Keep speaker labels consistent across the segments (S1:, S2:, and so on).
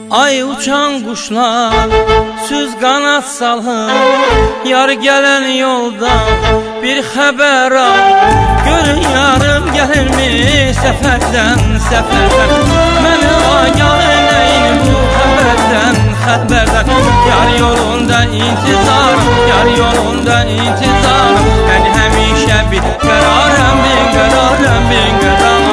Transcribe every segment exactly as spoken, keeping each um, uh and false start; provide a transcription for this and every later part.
S1: Ay uçan kuşlar süz kanat salın, yar gelen yolda bir haber al. Görün yarım gelir mi seferden seferden, beni agah eyleyin bu haberden haberden. Yar yolunda intizar, yar yolunda intizar, ben hemişe bir kararım, bir kararım, bir kararım.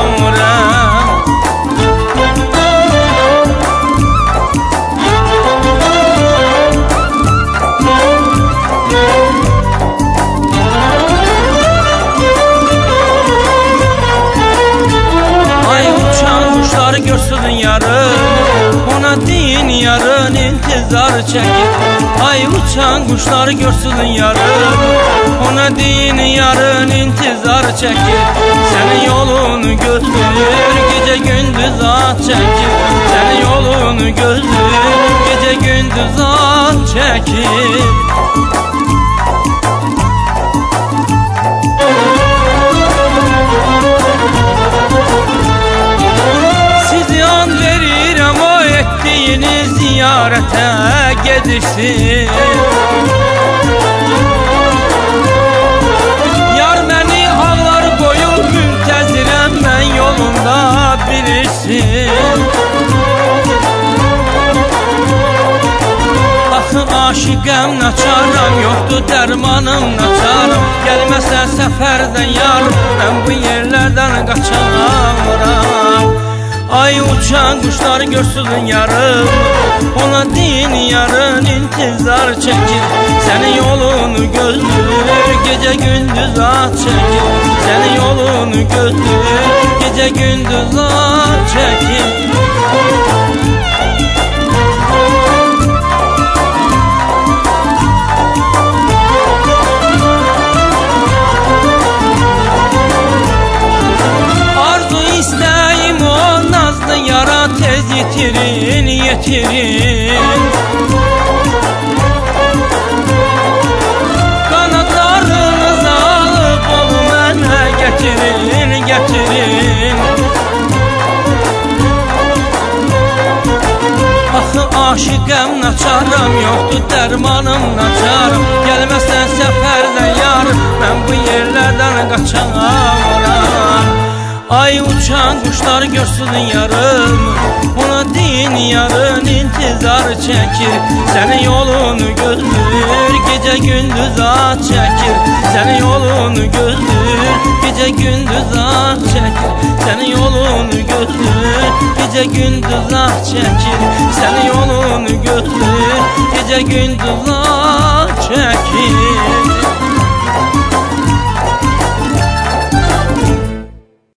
S1: Görsün yarın, ona deyin yarın intizar çekir. Ay uçan kuşlar görsün yarın, ona deyin yarın intizar çekir. Senin yolunu gözlür, gece gündüz at çekir. Senin yolunu gözlür, gece gündüz at çekir. Ziyarete gidişsin, yar beni ağlar boyu müntezirem, ben yolunda bilirsin. Axı aşıqəm naçaram, yoktu dermanım naçaram. Gelmezse seferden yar, ben bu yerlerden kaçamam. Ay uçan kuşlar görsün yarın, ona deyin yarın intizar çekir. Senin yolunu gözlür, gece gündüz at çekir. Senin yolunu gözlür, gece gündüz at çekir. Tez yetirin, yetirin. Kanatlarınızı alıp onu mənə getirin, getirin. Axı aşıqəm naçaram, yoktu dermanım naçaram. Gelmezsen seferden yar, ben bu yerlerden kaçamam. Ay uçan kuşlar görsün yarın, ona deyin yarın intizar çekir. Senin yolunu gözlür, gece gündüz at çekir. Senin yolunu gözlür, gece gündüz at çekir. Senin yolunu gözlür, gece gündüz at çekir. Senin yolunu gözlür, gece gündüz at çekir.